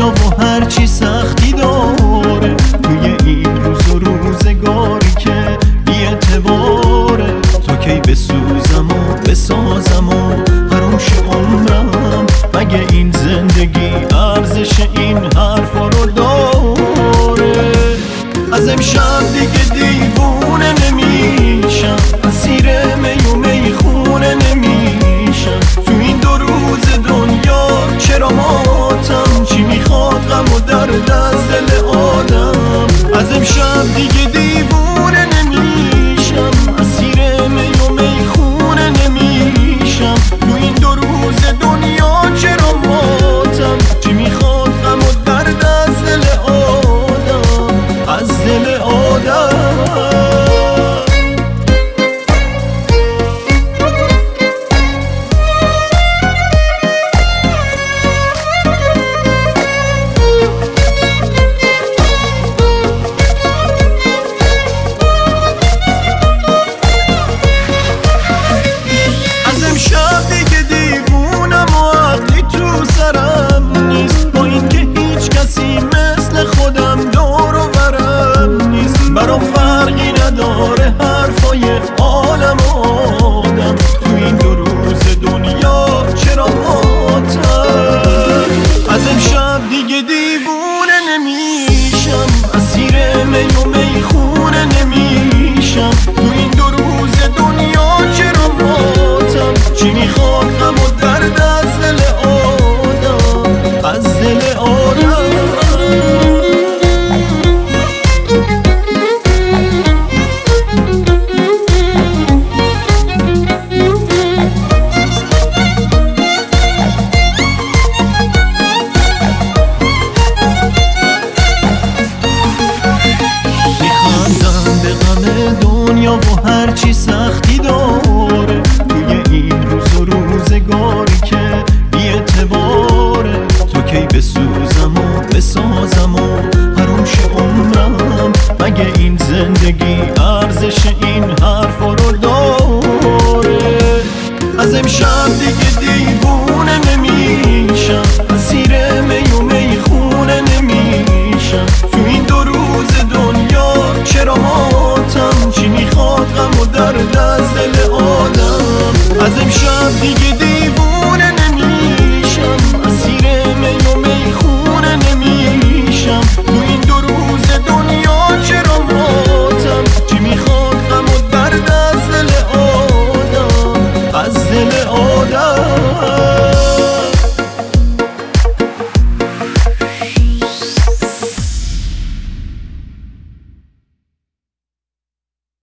دنیا و هرچی سختی داره، توی این روز و روزگاری که بی اعتباره. تا کی بسوزم و بسازم و حروم شه عمرم، مگه این زندگی ارزش این حرفا رو داره؟ از امشب دیگه دیوونه نمیشم، اسیر می و میخونه نمیشم. تو این 2 روز دنیا چرا ماتم؟ چی میخواد غم و درد از دل آدم؟ از امشب دیگه دیوونه نمیشم، اسیر می و میخونه نمیشم. تو این 2 روز دنیا چرا ماتم؟ چی میخواد غم و درد از دل آدم؟ از دل آدم. امشب دیگه دیوونم و عقلی تو سرم نیست، با این که هیچ کسی مثل خودم دور و برم نیست. برام فرقی نداره حرفای عالم و آدم، تو این 2 روز دنیا چرا ماتم؟ از امشب دیگه دیوونه نمیشم، اسیر می و میخونه نمیشم. تو این 2 روز دنیا چرا ماتم؟ چی میخواد غم و درد از دل آدم؟ از دل آدم. میخندم به غم دنیا و هرچی سختی داره، توی این روز و روزگاری که بی اعتباره. تا کی بسوزم و بسازم و حروم شه عمرم، مگه این زندگی ارزش این حرفا رو داره؟ از امشب دیگه دیوونه نمیشم، اسیر می و میخونه نمیشم. تو این 2 روز دنیا چرا ماتم؟ چی میخواد غم و درد از دل آدم؟ از امشب دیگه